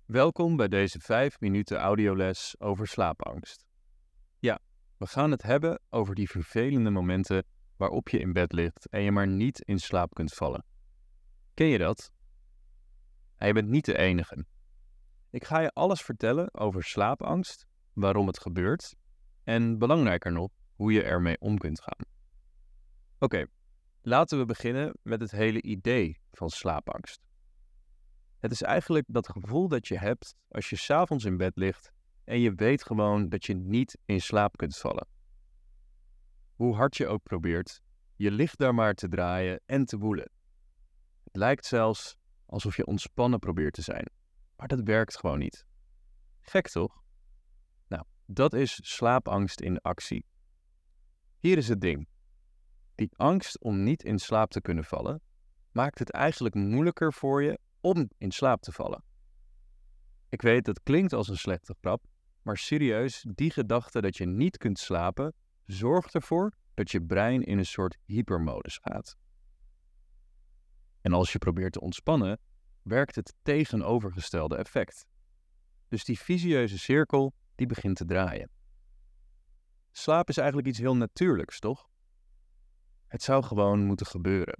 Welkom bij deze 5 minuten audioles over slaapangst. Ja, we gaan het hebben over die vervelende momenten waarop je in bed ligt en je maar niet in slaap kunt vallen. Ken je dat? Je bent niet de enige. Ik ga je alles vertellen over slaapangst, waarom het gebeurt en belangrijker nog, hoe je ermee om kunt gaan. Oké, laten we beginnen met het hele idee van slaapangst. Het is eigenlijk dat gevoel dat je hebt als je 's avonds in bed ligt en je weet gewoon dat je niet in slaap kunt vallen. Hoe hard je ook probeert, je ligt daar maar te draaien en te woelen. Het lijkt zelfs alsof je ontspannen probeert te zijn, maar dat werkt gewoon niet. Gek toch? Nou, dat is slaapangst in actie. Hier is het ding. Die angst om niet in slaap te kunnen vallen, maakt het eigenlijk moeilijker voor je om in slaap te vallen. Ik weet, dat klinkt als een slechte grap, maar serieus, die gedachte dat je niet kunt slapen, zorgt ervoor dat je brein in een soort hypermodus gaat. En als je probeert te ontspannen, werkt het tegenovergestelde effect. Dus die visieuze cirkel, die begint te draaien. Slaap is eigenlijk iets heel natuurlijks, toch? Het zou gewoon moeten gebeuren.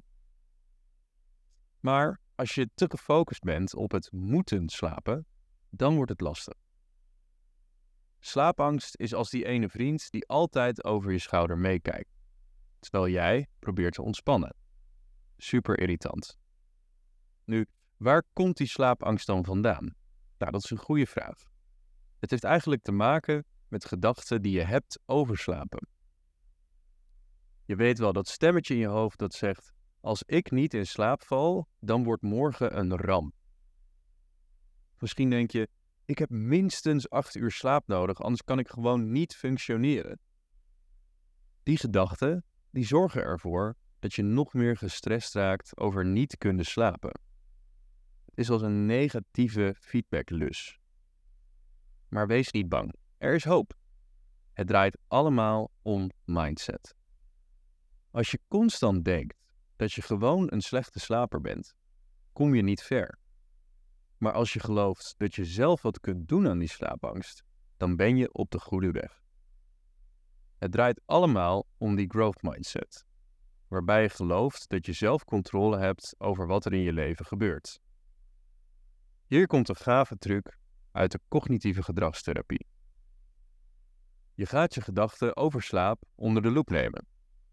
Maar als je te gefocust bent op het moeten slapen, dan wordt het lastig. Slaapangst is als die ene vriend die altijd over je schouder meekijkt, terwijl jij probeert te ontspannen. Super irritant. Nu, waar komt die slaapangst dan vandaan? Nou, dat is een goede vraag. Het heeft eigenlijk te maken met gedachten die je hebt over slapen. Je weet wel, dat stemmetje in je hoofd dat zegt: als ik niet in slaap val, dan wordt morgen een ramp. Misschien denk je: ik heb minstens 8 uur slaap nodig, anders kan ik gewoon niet functioneren. Die gedachten, die zorgen ervoor dat je nog meer gestrest raakt over niet kunnen slapen. Het is als een negatieve feedbacklus. Maar wees niet bang, er is hoop. Het draait allemaal om mindset. Als je constant denkt dat je gewoon een slechte slaper bent, kom je niet ver. Maar als je gelooft dat je zelf wat kunt doen aan die slaapangst, dan ben je op de goede weg. Het draait allemaal om die growth mindset, waarbij je gelooft dat je zelf controle hebt over wat er in je leven gebeurt. Hier komt een gave truc uit de cognitieve gedragstherapie. Je gaat je gedachten over slaap onder de loep nemen.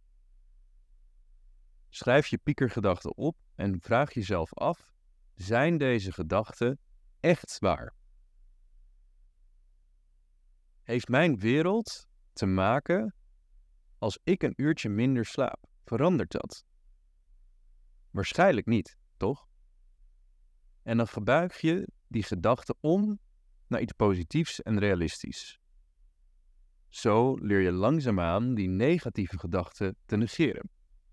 Schrijf je piekergedachten op en vraag jezelf af: zijn deze gedachten echt waar? Heeft mijn wereld te maken als ik een uurtje minder slaap? Verandert dat? Waarschijnlijk niet, toch? En dan buig je die gedachte om naar iets positiefs en realistisch. Zo leer je langzaamaan die negatieve gedachten te negeren.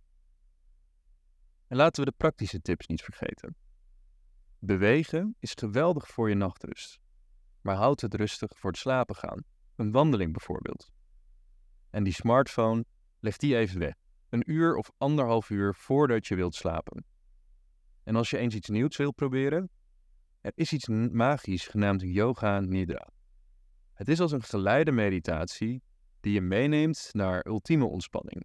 En laten we de praktische tips niet vergeten. Bewegen is geweldig voor je nachtrust, maar houd het rustig voor het slapen gaan. Een wandeling bijvoorbeeld. En die smartphone, leg die even weg. 1 uur of 1,5 uur voordat je wilt slapen. En als je eens iets nieuws wilt proberen, er is iets magisch genaamd Yoga Nidra. Het is als een geleide meditatie die je meeneemt naar ultieme ontspanning.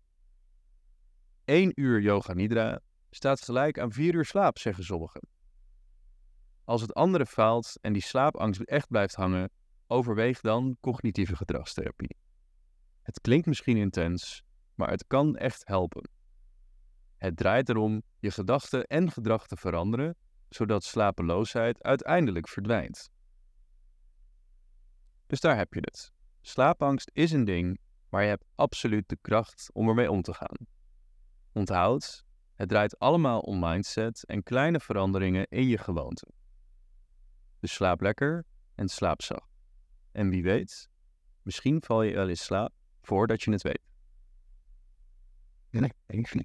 1 uur Yoga Nidra staat gelijk aan 4 uur slaap, zeggen sommigen. Als het andere faalt en die slaapangst echt blijft hangen, overweeg dan cognitieve gedragstherapie. Het klinkt misschien intens, maar het kan echt helpen. Het draait erom je gedachten en gedrag te veranderen, zodat slapeloosheid uiteindelijk verdwijnt. Dus daar heb je het. Slaapangst is een ding, maar je hebt absoluut de kracht om ermee om te gaan. Onthoud, het draait allemaal om mindset en kleine veranderingen in je gewoonten. Dus slaap lekker en slaap zacht. En wie weet, misschien val je wel in slaap voordat je het weet.